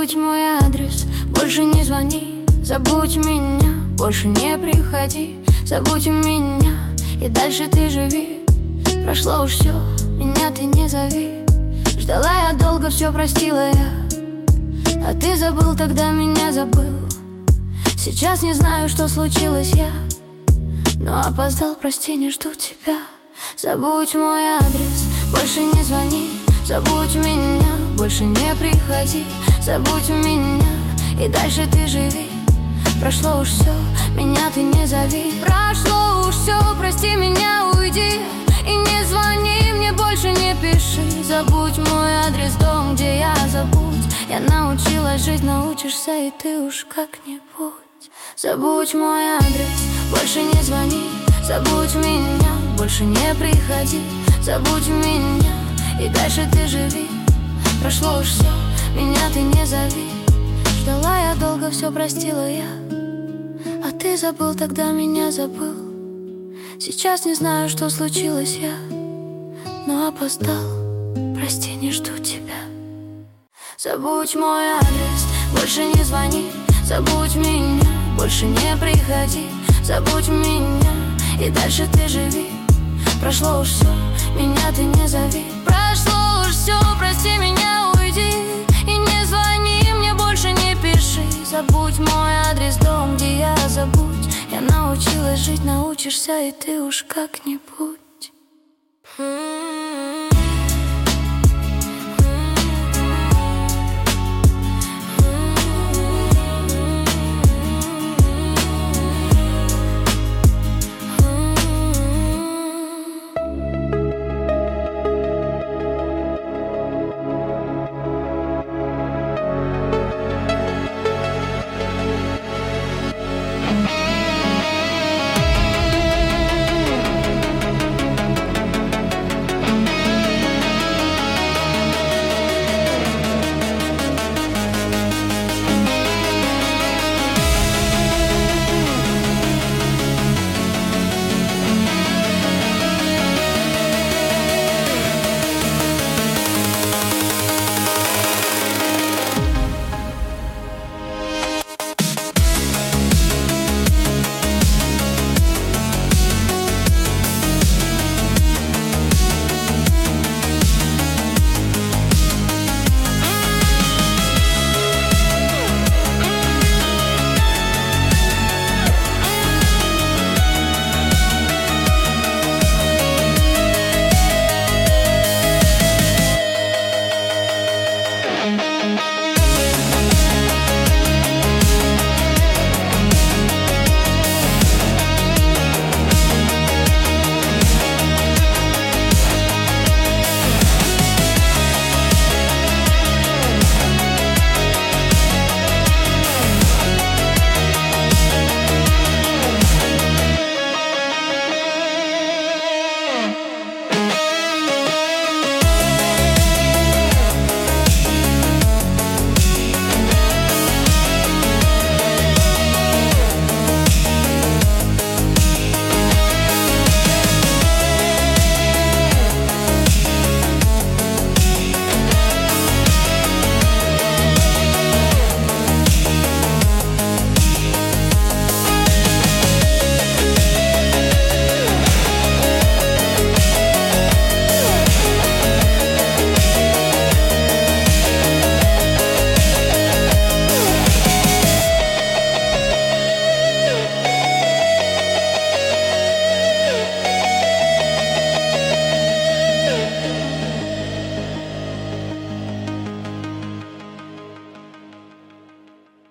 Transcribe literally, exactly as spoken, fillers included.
Забудь мой адрес, больше не звони. Забудь меня, больше не приходи. Забудь меня, и дальше ты живи. Прошло уж все, меня ты не зови. Ждала я долго, все простила я, а ты забыл, тогда меня забыл. Сейчас не знаю, что случилось я, но опоздал, прости, не жду тебя. Забудь мой адрес, больше не звони. Забудь меня, больше не приходи. Забудь меня, и дальше ты живи. Прошло уж все, меня ты не зови. Прошло уж все, прости меня, уйди. И не звони мне, больше не пиши. Забудь мой адрес, дом, где я, забудь. Я научилась жить, научишься и ты уж как-нибудь. Забудь мой адрес, больше не звони. Забудь меня, больше не приходи. Забудь меня, и дальше ты живи. Прошло уж все, меня ты не зови. Ждала я долго, все простила я, а ты забыл, тогда меня забыл. Сейчас не знаю, что случилось я, но опоздал, прости, не жду тебя. Забудь мой адрес, больше не звони. Забудь меня, больше не приходи. Забудь меня, и дальше ты живи. Прошло уж все, меня ты не зови. Прошло уж все, прости меня, уйди. И не звони мне, больше не пиши. Забудь мой адрес, дом, где я, забудь. Я научилась жить, научишься и ты уж как-нибудь.